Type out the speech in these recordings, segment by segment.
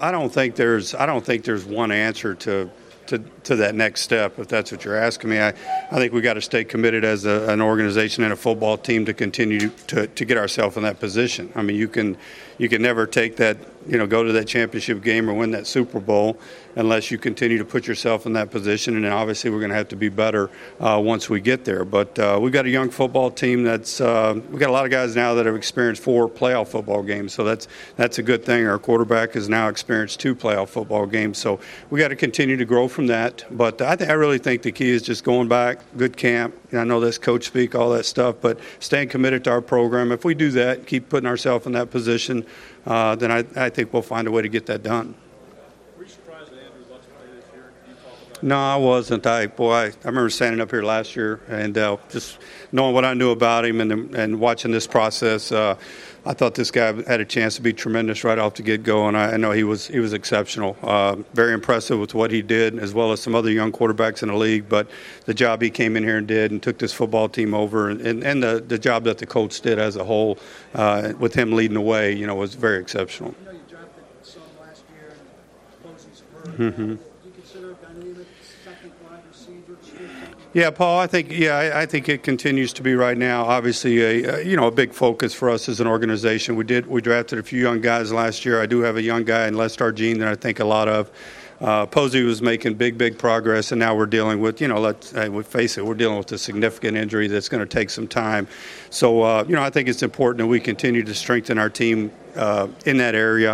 don't think there's one answer to that next step, if that's what you're asking me. I think we got to stay committed as an organization and a football team to continue to get ourselves in that position. I mean, you can never take that, go to that championship game or win that Super Bowl unless you continue to put yourself in that position. And then obviously we're going to have to be better once we get there. But we've got a young football team we've got a lot of guys now that have experienced 4 playoff football games. So that's a good thing. Our quarterback has now experienced 2 playoff football games. So we got to continue to grow from that. But I really think the key is just going back, good camp. I know that's coach speak, all that stuff, but staying committed to our program. If we do that, keep putting ourselves in that position, then I think we'll find a way to get that done. Were you surprised that Andrew Luck's play this year? Can you talk about No, I wasn't. I remember standing up here last year and just knowing what I knew about him and watching this process. I thought this guy had a chance to be tremendous right off the get-go, and I know he was exceptional. Very impressive with what he did, as well as some other young quarterbacks in the league. But the job he came in here and did and took this football team over, and the job that the coach did as a whole, with him leading the way, was very exceptional. You drafted some last year and Posey's hurt. Mm-hmm. Do you consider Benjamin the second wide receiver? Yeah, Paul, I think it continues to be right now. Obviously, a big focus for us as an organization. We drafted a few young guys last year. I do have a young guy in Les Argine that I think a lot of. Posey was making big progress, and now we're dealing with, let's face it, we're dealing with a significant injury that's going to take some time. So, I think it's important that we continue to strengthen our team in that area.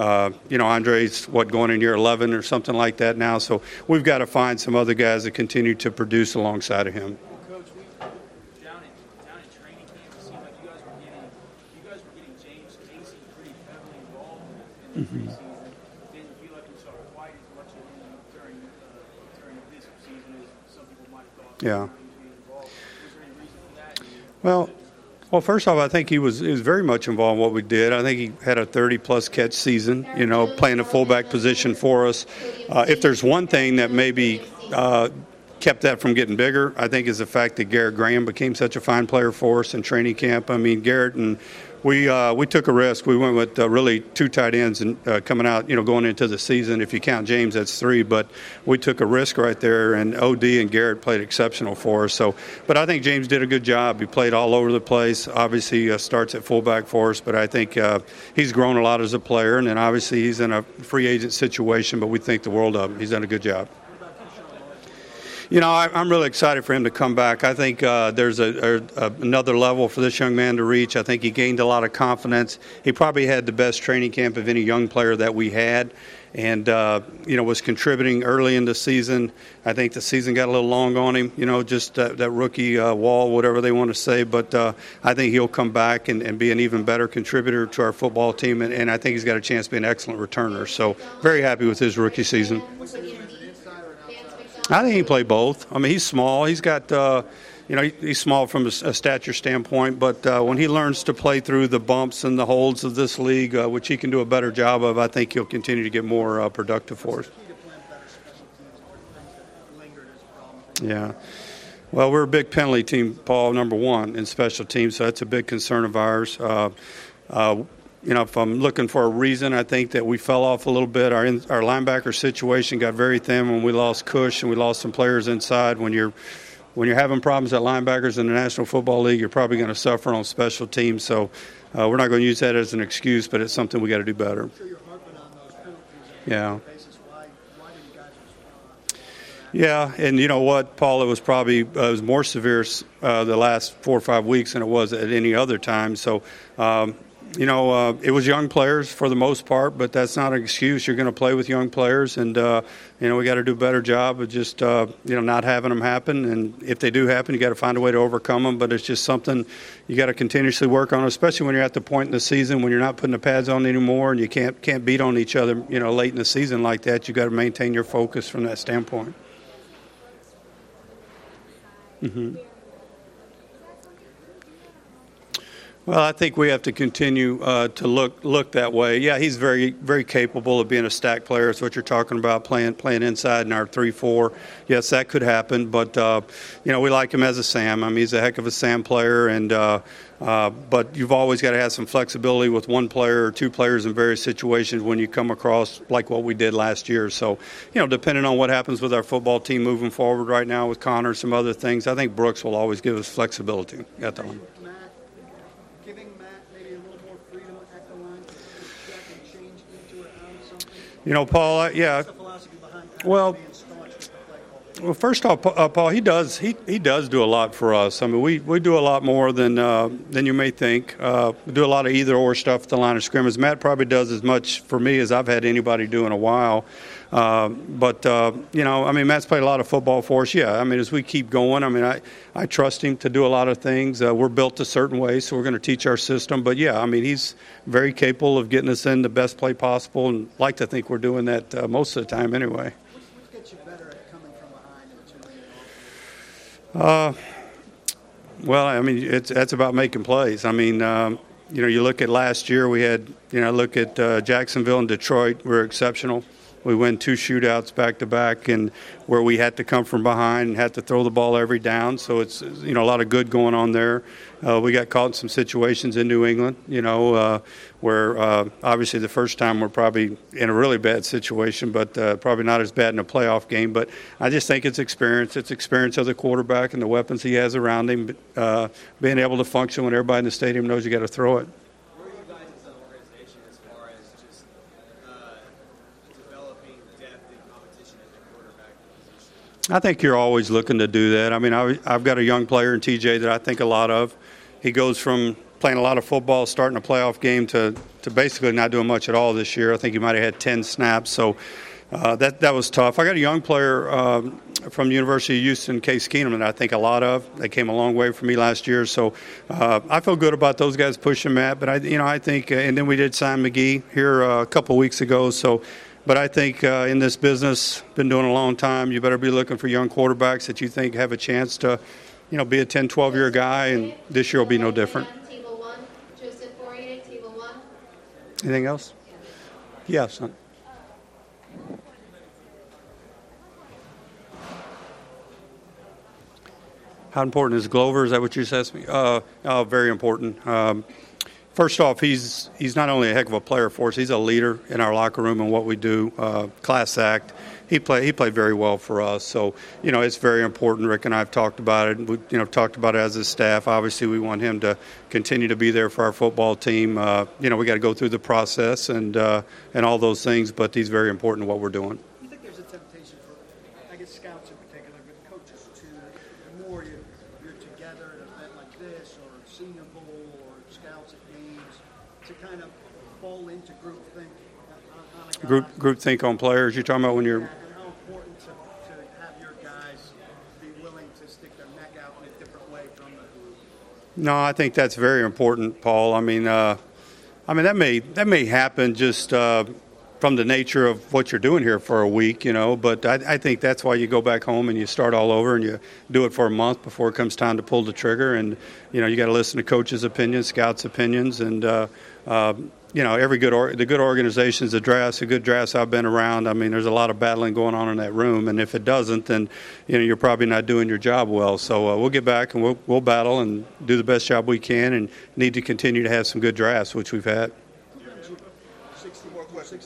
Andre's going in year 11 or something like that now. So we've got to find some other guys that continue to produce alongside of him. Coach, down in training camp, it seemed like you guys were getting James Casey pretty heavily involved in the preseason. Didn't feel like we saw quite as much of him during this season as some people might have thought. Yeah. Was there any reason for that? Well, first off, I think he was very much involved in what we did. I think he had a 30-plus catch season, playing a fullback position for us. If there's one thing that maybe kept that from getting bigger, I think, is the fact that Garrett Graham became such a fine player for us in training camp. I mean, Garrett and we took a risk. We went with really 2 tight ends and coming out, going into the season. If you count James, that's 3. But we took a risk right there, and OD and Garrett played exceptional for us. But I think James did a good job. He played all over the place. Obviously, starts at fullback for us, but I think he's grown a lot as a player. And then obviously he's in a free agent situation, but we think the world of him. He's done a good job. I'm really excited for him to come back. I think there's another level for this young man to reach. I think he gained a lot of confidence. He probably had the best training camp of any young player that we had, and was contributing early in the season. I think the season got a little long on him, just that rookie wall, whatever they want to say. But I think he'll come back and be an even better contributor to our football team, and I think he's got a chance to be an excellent returner. So very happy with his rookie season. I think he can play both. I mean, he's small. He's got, he's small from a stature standpoint, but when he learns to play through the bumps and the holds of this league, which he can do a better job of, I think he'll continue to get more productive for us. Yeah. Well, we're a big penalty team, Paul, number 1 in special teams, so that's a big concern of ours. If I'm looking for a reason, I think that we fell off a little bit. Our linebacker situation got very thin when we lost Cush and we lost some players inside. When you're having problems at linebackers in the National Football League, you're probably going to suffer on special teams. So we're not going to use that as an excuse, but it's something we got to do better. I'm sure you're harping on those penalties. Yeah. Why did you guys respond? Yeah, and you know what, Paul, it was more severe the last 4 or 5 weeks than it was at any other time. So, it was young players for the most part, but that's not an excuse. You're going to play with young players, and, we got to do a better job of just, not having them happen. And if they do happen, you got to find a way to overcome them. But it's just something you got to continuously work on, especially when you're at the point in the season when you're not putting the pads on anymore and you can't beat on each other, late in the season like that. You got to maintain your focus from that standpoint. Mm-hmm. Well, I think we have to continue to look that way. Yeah, he's very, very capable of being a stack player. That's what you're talking about, playing inside in our 3-4. Yes, that could happen, but we like him as a Sam. I mean, he's a heck of a Sam player, and but you've always got to have some flexibility with one player or two players in various situations when you come across like what we did last year. So, depending on what happens with our football team moving forward right now with Connor and some other things, I think Brooks will always give us flexibility at the line. Giving Matt maybe a little more freedom at the line, that can change into it out of something. Paul, yeah. What's the philosophy behind kind Well, of being staunch with the play call? Well, first off, Paul, he does do a lot for us. I mean, we do a lot more than you may think. We do a lot of either or stuff at the line of scrimmage. Matt probably does as much for me as I've had anybody do in a while. But Matt's played a lot of football for us. Yeah, I mean, as we keep going, I mean, I trust him to do a lot of things. We're built a certain way, so we're going to teach our system. But yeah, I mean, he's very capable of getting us in the best play possible, and like to think we're doing that most of the time anyway. What gets you better at coming from behind and 2 minutes? Well, I mean, that's about making plays. I mean, you look at last year, we had, look at Jacksonville and Detroit. We're exceptional. We win 2 shootouts back to back, and where we had to come from behind and had to throw the ball every down. So it's a lot of good going on there. We got caught in some situations in New England, where obviously the first time we're probably in a really bad situation, but probably not as bad in a playoff game. But I just think it's experience. It's experience of the quarterback and the weapons he has around him, being able to function when everybody in the stadium knows you got to throw it. Where are you guys as an organization as far as just developing depth and competition at the quarterback position? I think you're always looking to do that. I mean, I've got a young player in TJ that I think a lot of. He goes from playing a lot of football, starting a playoff game, to basically not doing much at all this year. I think he might have had 10 snaps, so that was tough. I got a young player from the University of Houston, Case Keenum, that I think a lot of. They came a long way for me last year, so I feel good about those guys pushing Matt. But I think, and then we did sign McGee here a couple of weeks ago, so. But I think in this business, been doing it a long time, you better be looking for young quarterbacks that you think have a chance to, be a 10, 12-year guy, and this year will be no different. Table 1, Joseph Fourier, table 1. Anything else? Yeah, son. How important is Glover? Is that what you just asked me? Very important. First off, he's not only a heck of a player for us, he's a leader in our locker room and what we do. Class act. He played very well for us. So, it's very important. Rick and I have talked about it. We, talked about it as a staff. Obviously, we want him to continue to be there for our football team. We got to go through the process and all those things, but he's very important to what we're doing. Do you think there's a temptation for, I guess, scouts in particular, but coaches, to the more you're together at an event like this, or Senior Bowl, or scouts at games, to kind of fall into groupthink on a guy? Group think on players. You're talking about when you're. And how important to have your guys be willing to stick their neck out in a different way from the group? No, I think that's very important, Paul. I mean, that may happen just from the nature of what you're doing here for a week, But I think that's why you go back home and you start all over and you do it for a month before it comes time to pull the trigger. And you got to listen to coaches' opinions, scouts' opinions, and the good organizations, the good drafts I've been around. I mean, there's a lot of battling going on in that room, and if it doesn't, then you're probably not doing your job well. So we'll get back and we'll battle and do the best job we can, and need to continue to have some good drafts, which we've had. 60 more questions.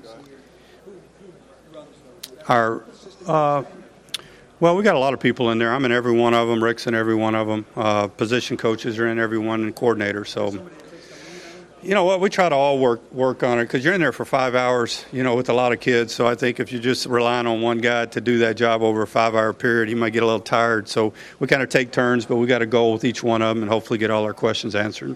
Well, we got a lot of people in there. I'm in every one of them. Rick's in every one of them. Position coaches are in every one, and coordinators. So, you know what? We try to all work on it because you're in there for 5 hours, with a lot of kids. So I think if you're just relying on one guy to do that job over a 5-hour period, he might get a little tired. So we kind of take turns, but we got a goal with each one of them and hopefully get all our questions answered.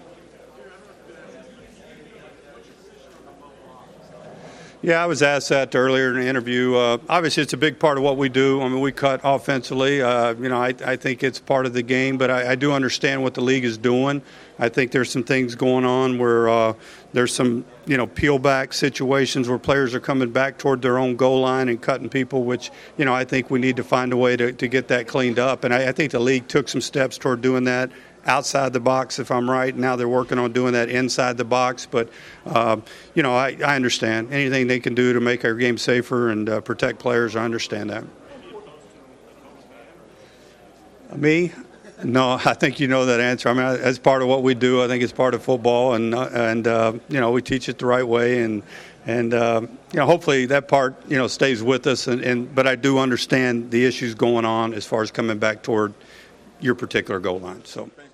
Yeah, I was asked that earlier in the interview. Obviously, it's a big part of what we do. I mean, we cut offensively. I think it's part of the game, but I do understand what the league is doing. I think there's some things going on where there's some, peel back situations where players are coming back toward their own goal line and cutting people, which, I think we need to find a way to get that cleaned up. And I think the league took some steps toward doing that outside the box, if I'm right. Now they're working on doing that inside the box. But, I understand. Anything they can do to make our game safer and protect players, I understand that. Me? No, I think you know that answer. I mean, that's part of what we do. I think it's part of football, and we teach it the right way, and hopefully that part stays with us. But I do understand the issues going on as far as coming back toward your particular goal line. So.